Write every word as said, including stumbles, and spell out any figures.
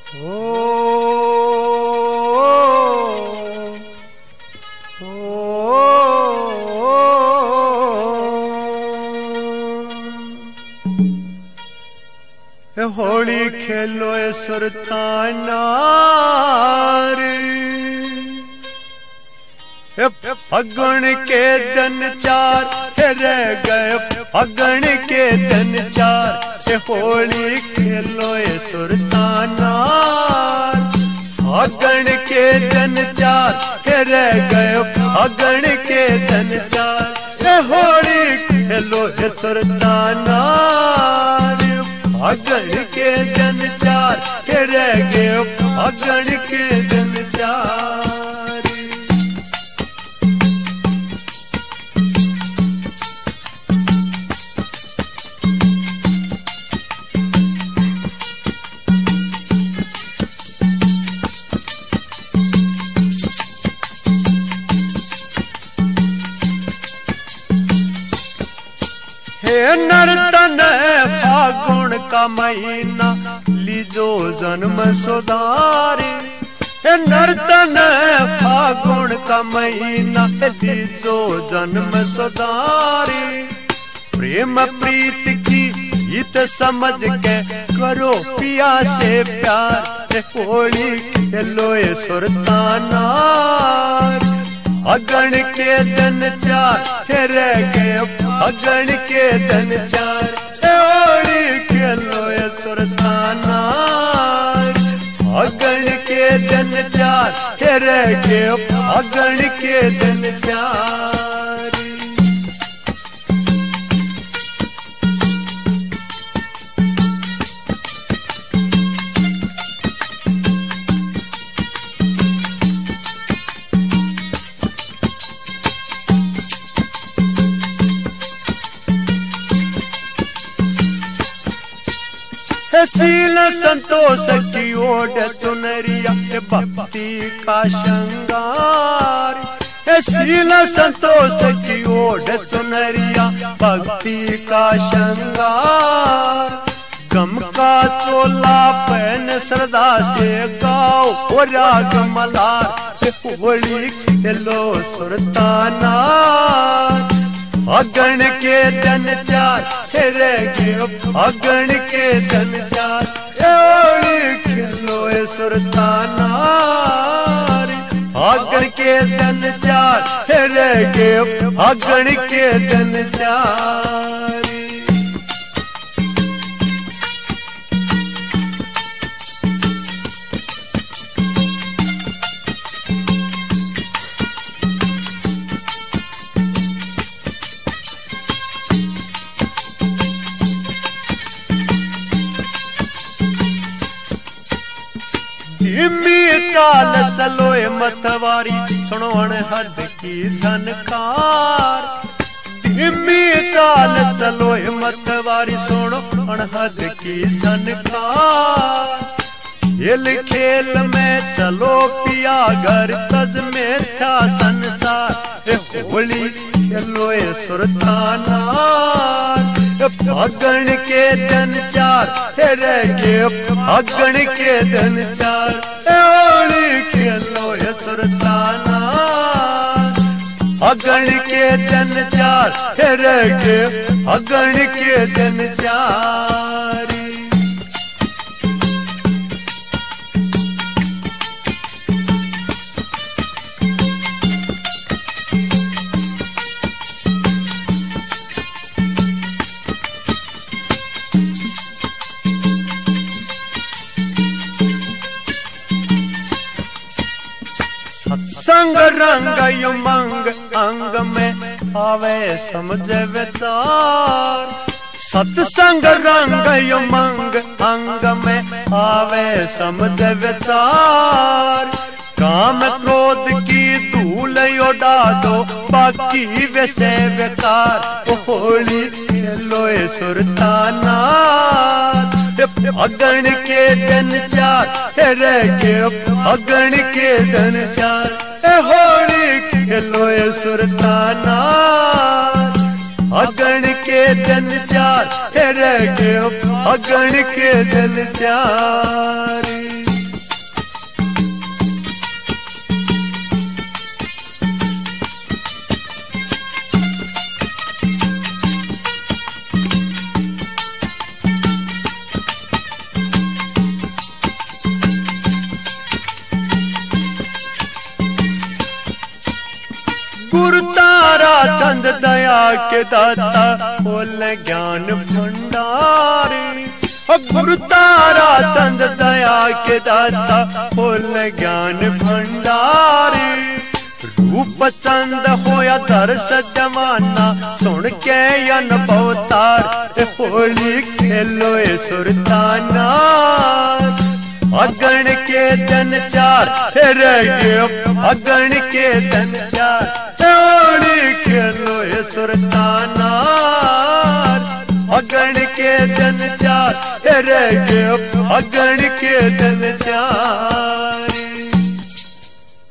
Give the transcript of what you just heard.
होली खेलो सुरताना फगुन के दिन चार रह गए फगुन के दिन चार होली खेलो सुरताना फगुन के दिन चार रह गए फगुन के दिन चार होली खेलो सुरताना फगुन के दिन चार रह गए फगुन के दिन चार नर्तन फागुन का महीना लीजो जन्म सुधारी नर्तन फागुन का महीना लीजो जन्म सुधारी प्रेम प्रीत की हित समझ के करो पिया से प्यार होली खेलो सुरताना फगुन के दिन चार रह गए फगुन के दिन चार होली खेलो सुरताना फगुन के दिन चार रह गए फगुन के दिन चार शील संतोष की ओढ़ चुनरिया भक्ति का श्रृंगार शील संतोष की ओढ़ चुनरिया भक्ति का श्रृंगार गम का चोला पहन श्रद्धा से गाओ और राग मलार होली खेलो सुरताना फगुन के दिन चार रह गए फगुन के दिन चार होली खेलो सुरताना फगुन के दिन चार रह गए फगुन के दिन चार धीमी चाल चलो मतवारी सुनो हद की झनकार धीमी चाल चलो मतवारी सुनो हद की झनकार खेल खेल में चलो पिया घर तज में था संसार होली खेलो सुरताना फगुन के दिन चार रह गए फगुन के दिन चार होली खेलो सुरताना फगुन के दिन चार रह गए फगुन के दिन चार संग रंग उमंग अंग में आवे समझ विचार सत्संग रंग उमंग अंग में आवे समझ विचार काम क्रोध की धूल उड़ा दो बाकी विषय बेकार होली खेलो सुरताना फगुन के दिन चार रह गए फगुन के दिन चार होली खेलो सुरताना फगुन के दिन चार रह गए फगुन के दिन चार चंद दया के दाता बोल ज्ञान भंडारी। गुरु तारा चंद दया के दाता बोल ज्ञान भंडारी। रूप चंद होया दर्श जमाना सुन के अनुभव तार। होली खेलो ए सुरताना अगण के दिन चार रह गए अगण के दिन चार। होली खेलो ए सुरताना अगण के दिन चार रह गए अगण के दिन चार।